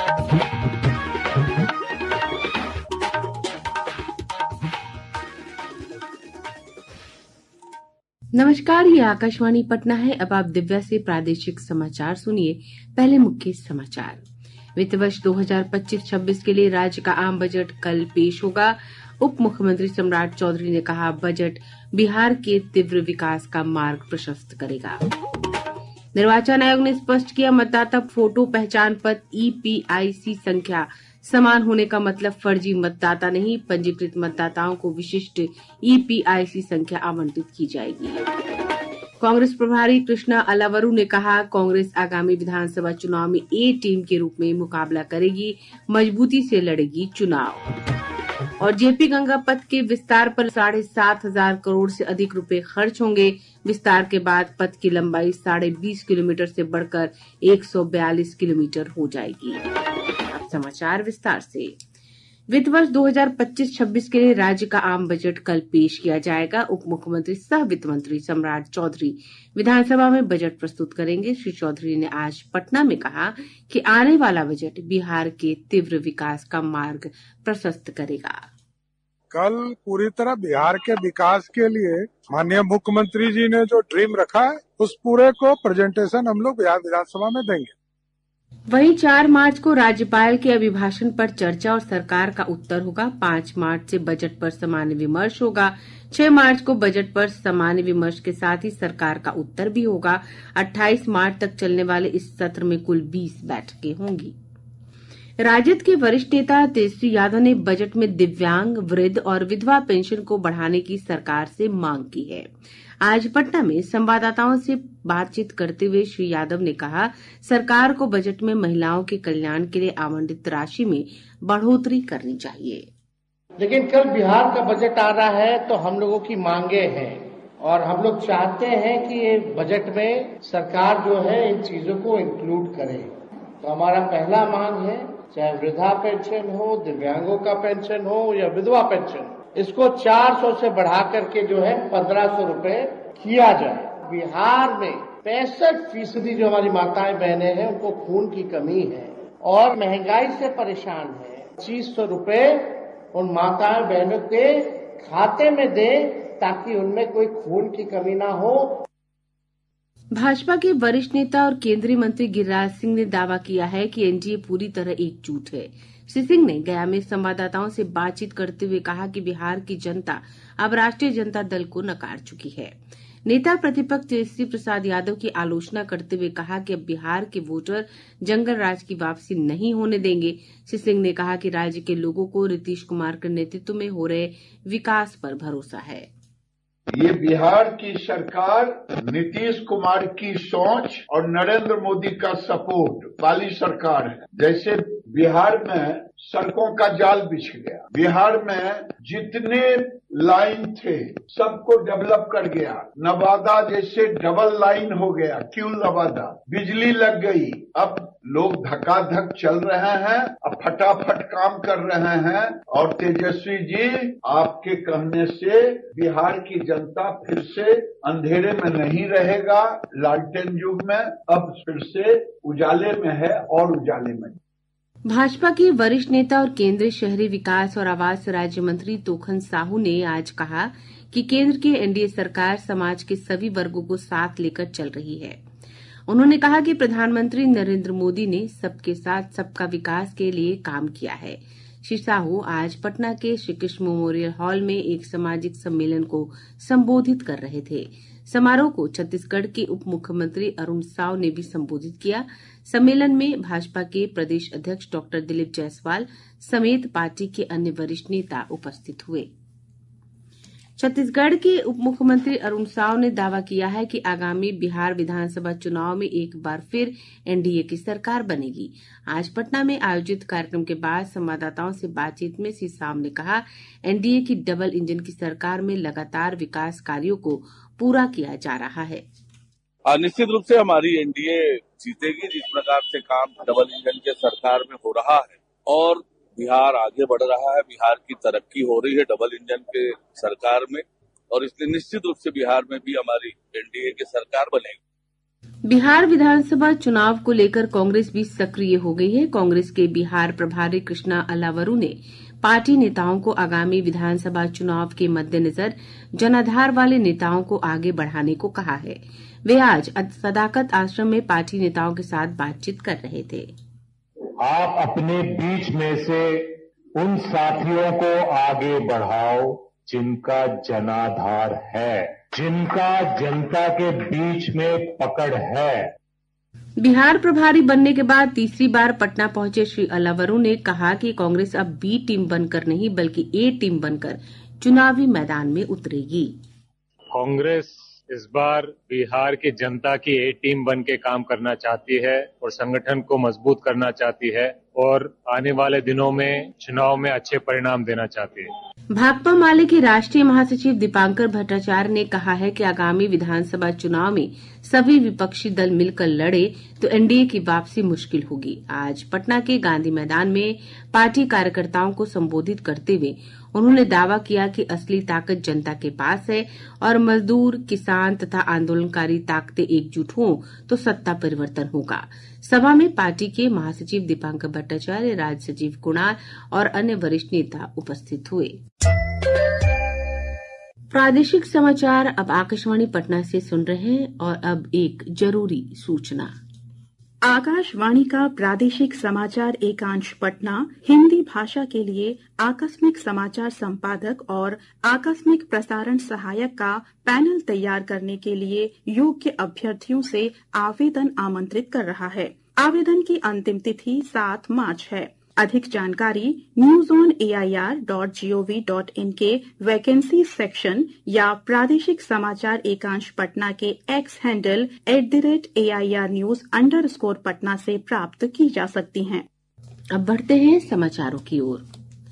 नमस्कार, ये आकाशवाणी पटना है। अब आप दिव्या से प्रादेशिक समाचार सुनिए। पहले मुख्य समाचार। वित्त वर्ष 2025-26 के लिए राज्य का आम बजट कल पेश होगा। उप मुख्यमंत्री सम्राट चौधरी ने कहा, बजट बिहार के तीव्र विकास का मार्ग प्रशस्त करेगा। निर्वाचन आयोग ने स्पष्ट किया, मतदाता फोटो पहचान पत्र EPIC संख्या समान होने का मतलब फर्जी मतदाता नहीं। पंजीकृत मतदाताओं को विशिष्ट EPIC संख्या आवंटित की जाएगी। कांग्रेस प्रभारी कृष्णा अलावरू ने कहा, कांग्रेस आगामी विधानसभा चुनाव में ए टीम के रूप में मुकाबला करेगी, मजबूती से लड़ेगी चुनाव। और जेपी गंगा पथ के विस्तार पर 7,500 करोड़ से अधिक रुपए खर्च होंगे। विस्तार के बाद पथ की लंबाई 20.5 किलोमीटर से बढ़कर 142 किलोमीटर हो जाएगी। अब समाचार विस्तार से। वित्त वर्ष 2025-26 के लिए राज्य का आम बजट कल पेश किया जाएगा। उप मुख्यमंत्री सह वित्त मंत्री सम्राट चौधरी विधानसभा में बजट प्रस्तुत करेंगे। श्री चौधरी ने आज पटना में कहा कि आने वाला बजट बिहार के तीव्र विकास का मार्ग प्रशस्त करेगा। कल पूरी तरह बिहार के विकास के लिए माननीय मुख्यमंत्री जी ने जो ड्रीम रखा है, उस पूरे को प्रेजेंटेशन हम लोग बिहार विधानसभा में देंगे। वहीं 4 मार्च को राज्यपाल के अभिभाषण पर चर्चा और सरकार का उत्तर होगा। 5 मार्च से बजट पर सामान्य विमर्श होगा। 6 मार्च को बजट पर सामान्य विमर्श के साथ ही सरकार का उत्तर भी होगा। 28 मार्च तक चलने वाले इस सत्र में कुल 20 बैठकें होंगी। राजद के वरिष्ठ नेता तेजस्वी यादव ने बजट में दिव्यांग, वृद्ध और विधवा पेंशन को बढ़ाने की सरकार से मांग की है। आज पटना में संवाददाताओं से बातचीत करते हुए श्री यादव ने कहा, सरकार को बजट में महिलाओं के कल्याण के लिए आवंटित राशि में बढ़ोतरी करनी चाहिए। लेकिन कल बिहार का बजट आ रहा है तो हम लोगों की मांगे हैं और हम लोग चाहते हैं कि ये बजट में सरकार जो है इन चीजों को इंक्लूड करे। तो हमारा पहला मांग है, चाहे वृद्धा पेंशन हो, दिव्यांगों का पेंशन हो या विधवा पेंशन, इसको 400 से बढ़ा करके जो है 1500 रुपए किया जाए। बिहार में 65% जो हमारी माताएं बहनें हैं उनको खून की कमी है और महंगाई से परेशान है। 2500 रुपए उन माताएं बहनों के खाते में दें ताकि उनमें कोई खून की कमी ना हो। भाजपा के वरिष्ठ नेता और केंद्रीय मंत्री गिरिराज सिंह ने दावा किया है कि एनडीए पूरी तरह एकजुट है। श्री सिंह ने गया में संवाददाताओं से बातचीत करते हुए कहा कि बिहार की जनता अब राष्ट्रीय जनता दल को नकार चुकी है। नेता प्रतिपक्ष तेजस्वी प्रसाद यादव की आलोचना करते हुए कहा कि अब बिहार के वोटर जंगल राज की वापसी नहीं होने देंगे। श्री सिंह ने कहा कि राज्य के लोगों को नीतीश कुमार के नेतृत्व में हो रहे विकास पर भरोसा है। ये बिहार की सरकार नीतीश कुमार की सोच और नरेंद्र मोदी का सपोर्ट वाली सरकार है। जैसे बिहार में सड़कों का जाल बिछ गया, बिहार में जितने लाइन थे सबको डेवलप कर गया। नवादा जैसे डबल लाइन हो गया, क्यों नवादा, बिजली लग गई। अब लोग धकाधक चल रहे हैं, अब फटाफट काम कर रहे हैं। और तेजस्वी जी, आपके कहने से बिहार की जनता फिर से अंधेरे में नहीं रहेगा, लालटेन युग में अब फिर से उजाले में है और उजाले में। भाजपा के वरिष्ठ नेता और केंद्रीय शहरी विकास और आवास राज्य मंत्री तोखन साहू ने आज कहा कि केंद्र की एनडीए सरकार समाज के सभी वर्गों को साथ लेकर चल रही है। उन्होंने कहा कि प्रधानमंत्री नरेंद्र मोदी ने सबके साथ सबका विकास के लिए काम किया है। श्री साहू आज पटना के श्री कृष्ण मेमोरियल हॉल में एक सामाजिक सम्मेलन को संबोधित कर रहे थे। समारोह को छत्तीसगढ़ के उप मुख्यमंत्री अरुण साव ने भी संबोधित किया। सम्मेलन में भाजपा के प्रदेश अध्यक्ष डॉक्टर दिलीप जायसवाल समेत पार्टी के अन्य वरिष्ठ नेता उपस्थित हुए। छत्तीसगढ़ के उप मुख्यमंत्री अरुण साव ने दावा किया है कि आगामी बिहार विधानसभा चुनाव में एक बार फिर एनडीए की सरकार बनेगी। आज पटना में आयोजित कार्यक्रम के बाद संवाददाताओं से बातचीत में श्री साव ने कहा, एनडीए की डबल इंजन की सरकार में लगातार विकास कार्यों को पूरा किया जा रहा है। निश्चित रूप से हमारी एनडीए जीतेगी, जिस प्रकार से काम डबल इंजन के सरकार में हो रहा है और बिहार आगे बढ़ रहा है, बिहार की तरक्की हो रही है डबल इंजन के सरकार में, और इसलिए निश्चित रूप से बिहार में भी हमारी एनडीए की सरकार बनेगी। बिहार विधानसभा चुनाव को लेकर कांग्रेस भी सक्रिय हो गई है। कांग्रेस के बिहार प्रभारी कृष्णा अलावरू ने पार्टी नेताओं को आगामी विधानसभा चुनाव के मद्देनजर जनाधार वाले नेताओं को आगे बढ़ाने को कहा है। वे आज सदाकत आश्रम में पार्टी नेताओं के साथ बातचीत कर रहे थे। आप अपने बीच में से उन साथियों को आगे बढ़ाओ जिनका जनाधार है, जिनका जनता के बीच में पकड़ है। बिहार प्रभारी बनने के बाद तीसरी बार पटना पहुंचे श्री अलावरू ने कहा कि कांग्रेस अब बी टीम बनकर नहीं बल्कि ए टीम बनकर चुनावी मैदान में उतरेगी। कांग्रेस इस बार बिहार की जनता की ए टीम बन के काम करना चाहती है और संगठन को मजबूत करना चाहती है और आने वाले दिनों में चुनाव में अच्छे परिणाम देना चाहती है। भाकपा माले के राष्ट्रीय महासचिव दीपांकर भट्टाचार्य ने कहा है कि आगामी विधानसभा चुनाव में सभी विपक्षी दल मिलकर लड़े तो एनडीए की वापसी मुश्किल होगी। आज पटना के गांधी मैदान में पार्टी कार्यकर्ताओं को संबोधित करते हुए उन्होंने दावा किया कि असली ताकत जनता के पास है और मजदूर, किसान तथा आंदोलनकारी ताकतें एकजुट हों तो सत्ता परिवर्तन होगा। सभा में पार्टी के महासचिव दीपांकर भट्टाचार्य, राज्य सचिव कुणाल और अन्य वरिष्ठ नेता उपस्थित हुए। प्रादेशिक समाचार अब आकाशवाणी पटना से सुन रहे हैं और अब एक जरूरी सूचना। आकाशवाणी का प्रादेशिक समाचार एकांश पटना हिंदी भाषा के लिए आकस्मिक समाचार संपादक और आकस्मिक प्रसारण सहायक का पैनल तैयार करने के लिए योग्य अभ्यर्थियों से आवेदन आमंत्रित कर रहा है। आवेदन की अंतिम तिथि 7 मार्च है। अधिक जानकारी newsonair.gov.in के वैकेंसी सेक्शन या प्रादेशिक समाचार एकांश पटना के एक्स हैंडल @AIRnews_पटना से प्राप्त की जा सकती हैं। अब बढ़ते हैं समाचारों की ओर।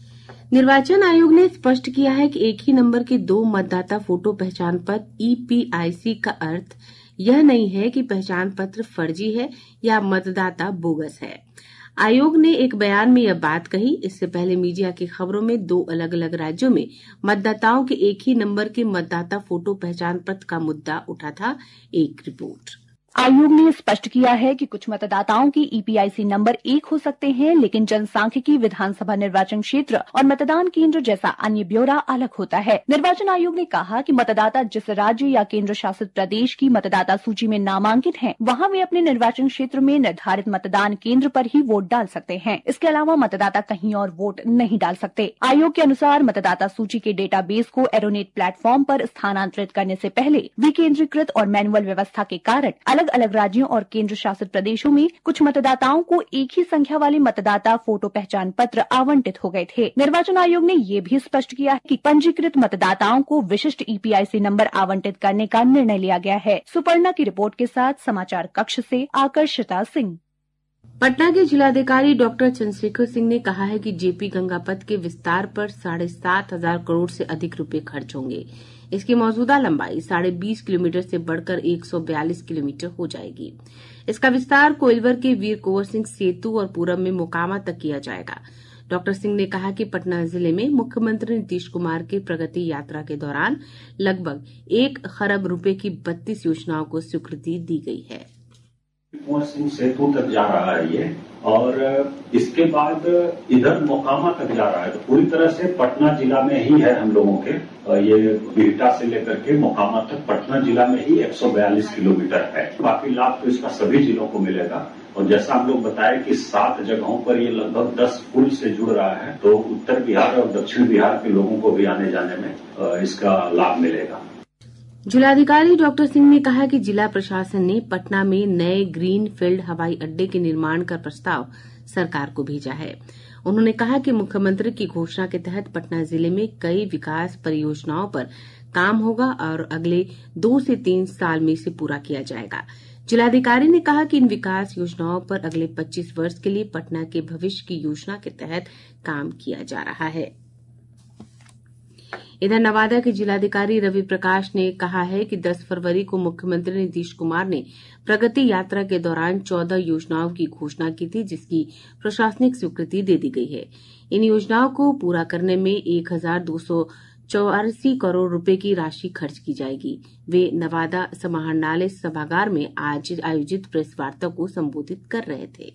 निर्वाचन आयोग ने स्पष्ट किया है कि एक ही नंबर के 2 मतदाता फोटो पहचान पत्र EPIC का अर्थ यह नहीं है कि पहचान पत्र फर्जी है या मतदाता बोगस है। आयोग ने एक बयान में यह बात कही। इससे पहले मीडिया की खबरों में 2 अलग-अलग राज्यों में मतदाताओं के एक ही नंबर के मतदाता फोटो पहचान पत्र का मुद्दा उठा था। एक रिपोर्ट। आयोग ने स्पष्ट किया है कि कुछ मतदाताओं के EPIC नंबर एक हो सकते हैं, लेकिन जनसांख्यिकी, विधानसभा निर्वाचन क्षेत्र और मतदान केंद्र जैसा अन्य ब्यौरा अलग होता है। निर्वाचन आयोग ने कहा कि मतदाता जिस राज्य या केंद्र शासित प्रदेश की मतदाता सूची में नामांकित हैं, वहां वे अपने निर्वाचन क्षेत्र में निर्धारित मतदान केंद्र पर ही वोट डाल सकते हैं। इसके अलावा मतदाता कहीं और वोट नहीं डाल सकते। आयोग के अनुसार मतदाता सूची के डेटाबेस को एरोनेट प्लेटफॉर्म पर स्थानांतरित करने से पहले विकेंद्रीकृत और मैनुअल व्यवस्था के कारण अलग राज्यों और केंद्र शासित प्रदेशों में कुछ मतदाताओं को एक ही संख्या वाले मतदाता फोटो पहचान पत्र आवंटित हो गए थे। निर्वाचन आयोग ने ये भी स्पष्ट किया कि पंजीकृत मतदाताओं को विशिष्ट EPIC नंबर आवंटित करने का निर्णय लिया गया है। सुपर्णा की रिपोर्ट के साथ समाचार कक्ष से आकर्षिता सिंह। पटना के जिलाधिकारी डॉक्टर चंद्रशेखर सिंह ने कहा है कि जेपी गंगा पथ के विस्तार पर 7,500 करोड़ से अधिक रुपए खर्च होंगे। इसकी मौजूदा लंबाई 20.5 किलोमीटर से बढ़कर 142 किलोमीटर हो जाएगी। इसका विस्तार कोइलवर के वीर कुंवर सिंह सेतु और पूरब में मोकामा तक किया जाएगा। डॉक्टर सिंह ने कहा कि पटना जिले में मुख्यमंत्री नीतीश कुमार के प्रगति यात्रा के दौरान लगभग 1 खरब रुपए की 32 योजनाओं को स्वीकृति दी गई है। कुंवर सिंह सेतु तक जा रहा है ये, और इसके बाद इधर मोकामा तक जा रहा है। तो पूरी तरह से पटना जिला में ही है हम लोगों के। ये बिहटा से लेकर के मोकामा तक पटना जिला में ही 142 किलोमीटर है। बाकी लाभ तो इसका सभी जिलों को मिलेगा। और जैसा हम लोग बताए कि 7 जगहों पर ये लगभग 10 पुल से जुड़ रहा है, तो उत्तर बिहार और दक्षिण बिहार के लोगों को भी आने जाने में इसका लाभ मिलेगा। जिलाधिकारी डॉक्टर सिंह ने कहा कि जिला प्रशासन ने पटना में नए ग्रीन फील्ड हवाई अड्डे के निर्माण का प्रस्ताव सरकार को भेजा है। उन्होंने कहा कि मुख्यमंत्री की घोषणा के तहत पटना जिले में कई विकास परियोजनाओं पर काम होगा और अगले 2 से 3 साल में इसे पूरा किया जाएगा। जिलाधिकारी ने कहा कि इन विकास योजनाओं पर अगले 25 वर्ष के लिए पटना के भविष्य की योजना के तहत काम किया जा रहा है। इधर नवादा के जिलाधिकारी रवि प्रकाश ने कहा है कि 10 फरवरी को मुख्यमंत्री नीतीश कुमार ने प्रगति यात्रा के दौरान 14 योजनाओं की घोषणा की थी, जिसकी प्रशासनिक स्वीकृति दे दी गई है। इन योजनाओं को पूरा करने में 84 करोड़ रुपए की राशि खर्च की जाएगी। वे नवादा समाहरणालय सभागार में आज आयोजित प्रेस वार्ता को संबोधित कर रहे थे।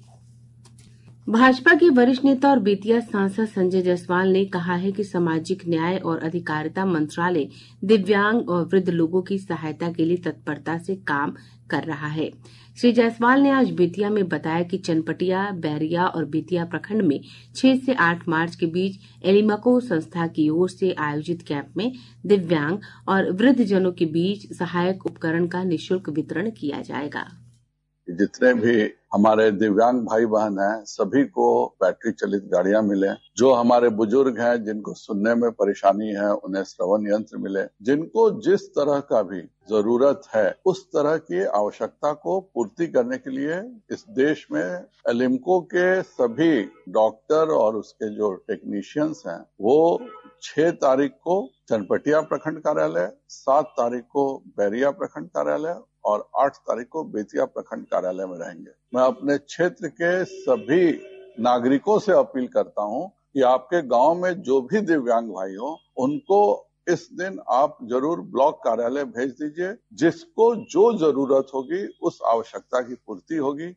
भाजपा के वरिष्ठ नेता और बेतिया सांसद संजय जायसवाल ने कहा है कि सामाजिक न्याय और अधिकारिता मंत्रालय दिव्यांग और वृद्ध लोगों की सहायता के लिए तत्परता से काम कर रहा है। श्री जायसवाल ने आज बेतिया में बताया कि चनपटिया, बैरिया और बेतिया प्रखंड में 6 से 8 मार्च के बीच एलिमाको संस्था की ओर से आयोजित कैंप में दिव्यांग और वृद्ध जनों के बीच सहायक उपकरण का निःशुल्क वितरण किया जाएगा। जितने भी हमारे दिव्यांग भाई बहन हैं, सभी को बैटरी चलित गाड़ियां मिले। जो हमारे बुजुर्ग हैं, जिनको सुनने में परेशानी है, उन्हें श्रवण यंत्र मिले। जिनको जिस तरह का भी जरूरत है, उस तरह की आवश्यकता को पूर्ति करने के लिए इस देश में एलिम्को के सभी डॉक्टर और उसके जो टेक्नीशियंस हैं, वो 6 तारीख को चनपटिया प्रखंड कार्यालय, 7 तारीख को बैरिया प्रखंड कार्यालय और 8 तारीख को बेतिया प्रखंड कार्यालय में रहेंगे। मैं अपने क्षेत्र के सभी नागरिकों से अपील करता हूं कि आपके गांव में जो भी दिव्यांग भाई हो, उनको इस दिन आप जरूर ब्लॉक कार्यालय भेज दीजिए। जिसको जो जरूरत होगी उस आवश्यकता की पूर्ति होगी।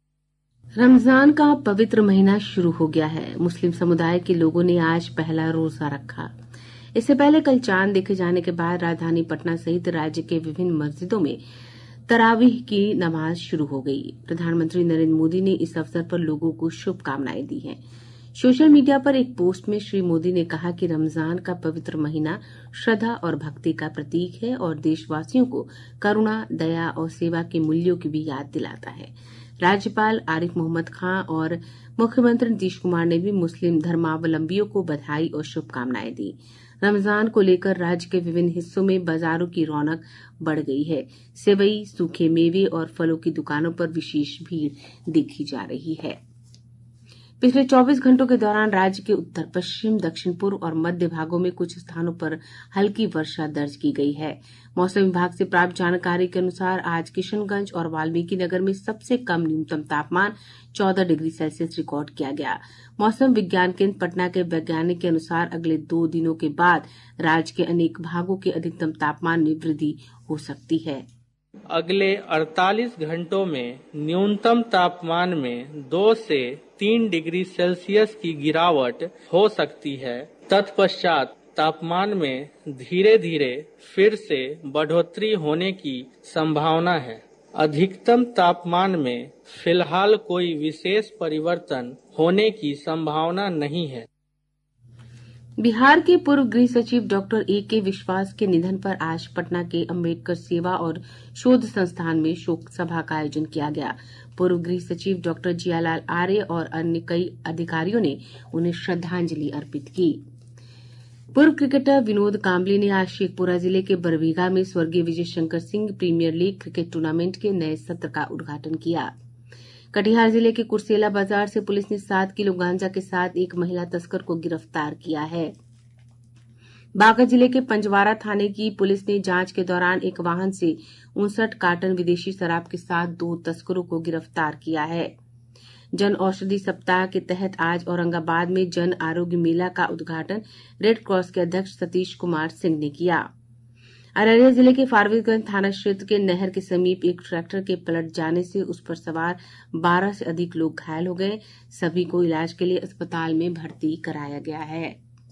रमजान का पवित्र महीना शुरू हो गया है। मुस्लिम समुदाय के लोगों ने आज पहला रोजा रखा। इससे पहले कल चांद देखे जाने के बाद राजधानी पटना सहित राज्य के विभिन्न मस्जिदों में तरावीह की नमाज शुरू हो गई। प्रधानमंत्री नरेंद्र मोदी ने इस अवसर पर लोगों को शुभकामनाएं दी हैं। सोशल मीडिया पर एक पोस्ट में श्री मोदी ने कहा कि रमजान का पवित्र महीना श्रद्धा और भक्ति का प्रतीक है और देशवासियों को करुणा, दया और सेवा के मूल्यों की भी याद दिलाता है। राज्यपाल आरिफ मोहम्मद खान और मुख्यमंत्री नीतीश कुमार ने भी मुस्लिम धर्मावलंबियों को बधाई और शुभकामनाएं दी। रमजान को लेकर राज्य के विभिन्न हिस्सों में बाजारों की रौनक बढ़ गई है। सेवई, सूखे मेवे और फलों की दुकानों पर विशेष भीड़ देखी जा रही है। पिछले 24 घंटों के दौरान राज्य के उत्तर पश्चिम, दक्षिण पूर्व और मध्य भागों में कुछ स्थानों पर हल्की वर्षा दर्ज की गई है। मौसम विभाग से प्राप्त जानकारी के अनुसार आज किशनगंज और वाल्मीकि नगर में सबसे कम न्यूनतम तापमान 14 डिग्री सेल्सियस रिकॉर्ड किया गया। मौसम विज्ञान केंद्र पटना के वैज्ञानिक के अनुसार अगले 2 दिनों के बाद राज्य के अनेक भागों के अधिकतम तापमान में वृद्धि हो सकती है। अगले 48 घंटों में न्यूनतम तापमान में 2 से 3 डिग्री सेल्सियस की गिरावट हो सकती है। तत्पश्चात तापमान में धीरे धीरे फिर से बढ़ोतरी होने की संभावना है। अधिकतम तापमान में फिलहाल कोई विशेष परिवर्तन होने की संभावना नहीं है। बिहार के पूर्व गृह सचिव डॉक्टर ए.के. विश्वास के निधन पर आज पटना के अंबेडकर सेवा और शोध संस्थान में शोक सभा का आयोजन किया गया। पूर्व गृह सचिव डॉक्टर जियालाल आर्य और अन्य कई अधिकारियों ने उन्हें श्रद्धांजलि अर्पित की। पूर्व क्रिकेटर विनोद कांबले ने आज शेखपुरा जिले के बरबीघा में स्वर्गीय Vijay Shankar Singh premier league cricket tournament के नए सत्र का उद्घाटन किया। कटिहार जिले के कुर्सेला बाजार से पुलिस ने 7 किलो गांजा के साथ एक महिला तस्कर को गिरफ्तार किया है। बांका जिले के पंजवारा थाने की पुलिस ने जांच के दौरान एक वाहन से 59 कार्टन विदेशी शराब के साथ 2 तस्करों को गिरफ्तार किया है। जन औषधि सप्ताह के तहत आज औरंगाबाद में जन आरोग्य मेला का उद्घाटन रेड क्रॉस के अध्यक्ष सतीश कुमार सिंह ने किया। अररिया जिले के फारबिसगंज थाना क्षेत्र के नहर के समीप एक ट्रैक्टर के पलट जाने से उस पर सवार 12 से अधिक लोग घायल हो गए। सभी को इलाज के लिए अस्पताल में भर्ती कराया गया है।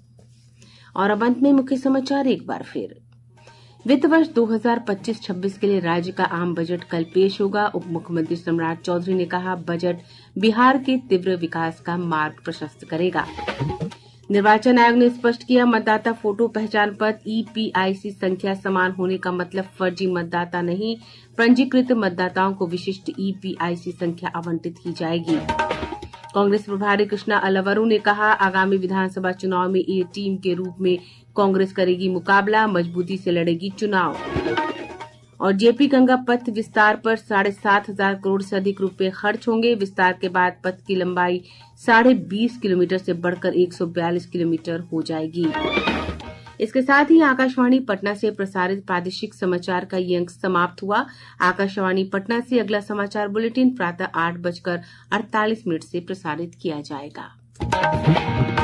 और अब अंत में मुख्य समाचार एक बार फिर। वित्त वर्ष 2025-26 के लिए राज्य का आम बजट कल पेश होगा। उप मुख्यमंत्री सम्राट चौधरी ने कहा, बजट बिहार के तीव्र विकास का मार्ग प्रशस्त करेगा। निर्वाचन आयोग ने स्पष्ट किया, मतदाता फोटो पहचान पत्र EPIC संख्या समान होने का मतलब फर्जी मतदाता नहीं। पंजीकृत मतदाताओं को विशिष्ट EPIC संख्या आवंटित की जाएगी। कांग्रेस प्रभारी कृष्णा अलवरू ने कहा, आगामी विधानसभा चुनाव में ए टीम के रूप में कांग्रेस करेगी मुकाबला, मजबूती से लड़ेगी चुनाव। और जेपी गंगा पथ विस्तार पर 7,500 करोड़ से अधिक रुपए खर्च होंगे। विस्तार के बाद पथ की लंबाई 20.5 किलोमीटर से बढ़कर 142 किलोमीटर हो जाएगी। इसके साथ ही आकाशवाणी पटना से प्रसारित प्रादेशिक समाचार का ये अंक समाप्त हुआ। आकाशवाणी पटना से अगला समाचार बुलेटिन प्रातः 8:48 से प्रसारित किया जाएगा।